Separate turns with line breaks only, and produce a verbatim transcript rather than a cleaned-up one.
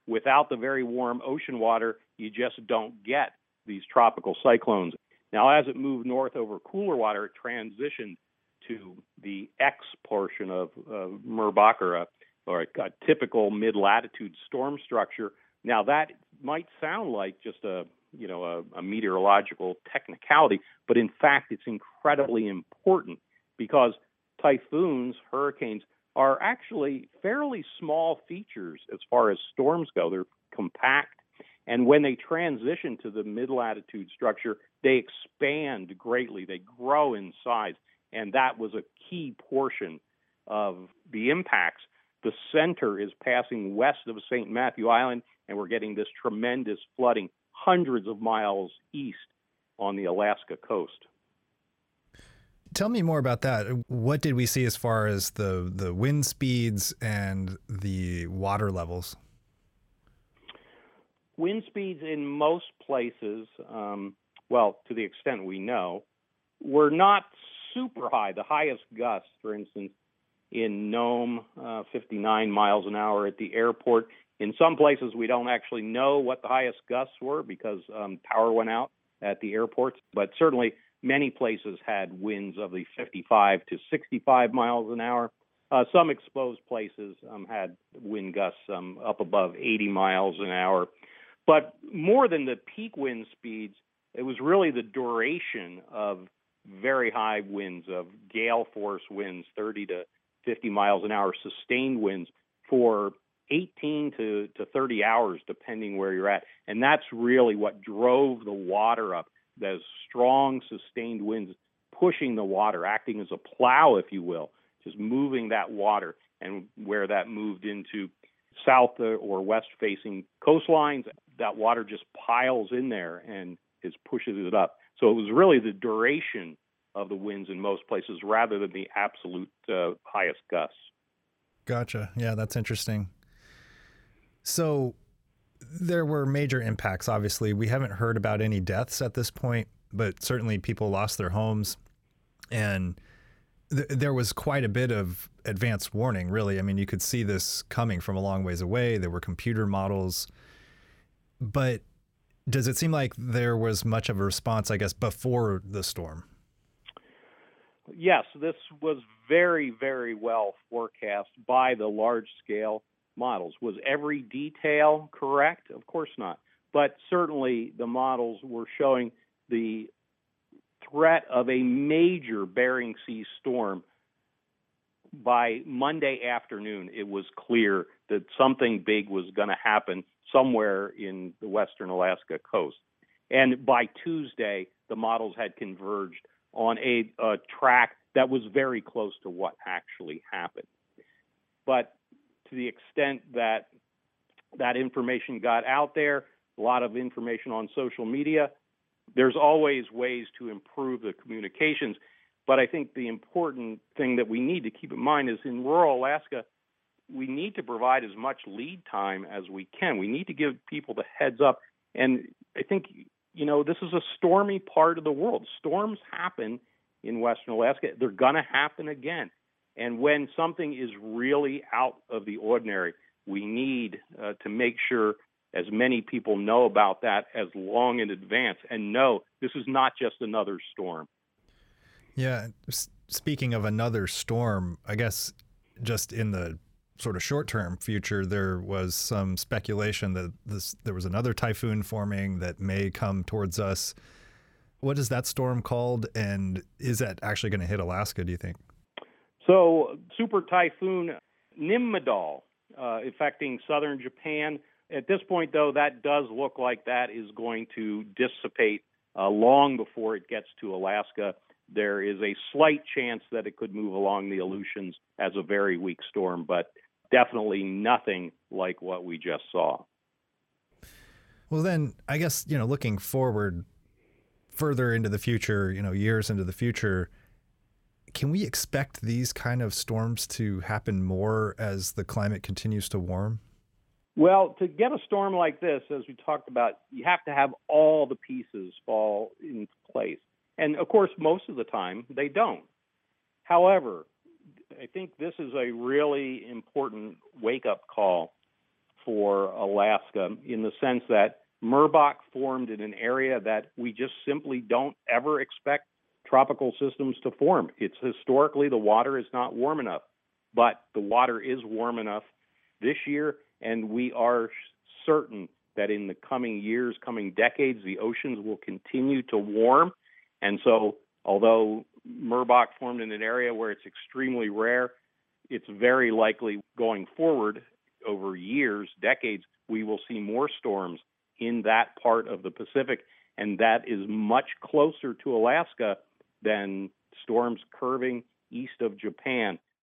without the very warm ocean water, you just don't get these tropical cyclones. Now, as it moved north over cooler water, it transitioned to the X portion of uh, Murbacher, or a, a typical mid-latitude storm structure. Now, that might sound like just a you know a, a meteorological technicality, but in fact, it's incredibly important because typhoons, hurricanes, are actually fairly small features as far as storms go. They're compact, and when they transition to the mid-latitude structure, they expand greatly. They grow in size, and that was a key portion of the impacts. The center is passing west of Saint Matthew Island, and we're getting this tremendous flooding hundreds of miles east on the Alaska coast.
Tell me more about that. What did we see as far as the, the wind speeds and the water levels?
Wind speeds in most places, um, well, to the extent we know, were not super high. The highest gusts, for instance, in Nome, uh, fifty-nine miles an hour at the airport. In some places, we don't actually know what the highest gusts were because um, power went out at the airports, but certainly many places had winds of the fifty-five to sixty-five miles an hour. Uh, some exposed places um, had wind gusts um, up above eighty miles an hour. But more than the peak wind speeds, it was really the duration of very high winds, of gale force winds, thirty to fifty miles an hour, sustained winds for eighteen to thirty hours, depending where you're at. And that's really what drove the water up. Those strong, sustained winds pushing the water, acting as a plow, if you will, just moving that water. And where that moved into south or west-facing coastlines, that water just piles in there and is pushes it up. So it was really the duration of the winds in most places rather than the absolute uh, highest gusts.
Gotcha. Yeah, that's interesting. So there were major impacts, obviously. We haven't heard about any deaths at this point, but certainly people lost their homes. And th- there was quite a bit of advanced warning, really. I mean, you could see this coming from a long ways away. There were computer models. But does it seem like there was much of a response, I guess, before the storm?
Yes, this was very, very well forecast by the large-scale models. Was every detail correct? Of course not. But certainly the models were showing the threat of a major Bering Sea storm. By Monday afternoon, it was clear that something big was going to happen somewhere in the western Alaska coast. And by Tuesday, the models had converged on a, a track that was very close to what actually happened. But to the extent that that information got out there, a lot of information on social media, there's always ways to improve the communications. But I think the important thing that we need to keep in mind is in rural Alaska, we need to provide as much lead time as we can. We need to give people the heads up. And I think, you know, this is a stormy part of the world. Storms happen in Western Alaska. They're going to happen again. And when something is really out of the ordinary, we need uh, to make sure as many people know about that as long in advance and know this is not just another storm.
Yeah. S- speaking of another storm, I guess just in the sort of short-term future, there was some speculation that this there was another typhoon forming that may come towards us. What is that storm called, and is that actually going to hit Alaska, do you think?
So, super typhoon Nimbadal, uh, affecting southern Japan. At this point, though, that does look like that is going to dissipate uh, long before it gets to Alaska. There is a slight chance that it could move along the Aleutians as a very weak storm, but definitely nothing like what we just saw.
Well, then, I guess, you know, looking forward further into the future, you know, years into the future, can we expect these kind of storms to happen more as the climate continues to warm?
Well, to get a storm like this, as we talked about, you have to have all the pieces fall into place. And, of course, most of the time, they don't. However, I think this is a really important wake-up call for Alaska in the sense that Merbach formed in an area that we just simply don't ever expect tropical systems to form. It's historically the water is not warm enough, but the water is warm enough this year, and we are certain that in the coming years, coming decades, the oceans will continue to warm. And so although Merbach formed in an area where it's extremely rare, it's very likely going forward over years, decades, we will see more storms in that part of the Pacific, and that is much closer to Alaska than storms curving east of Japan.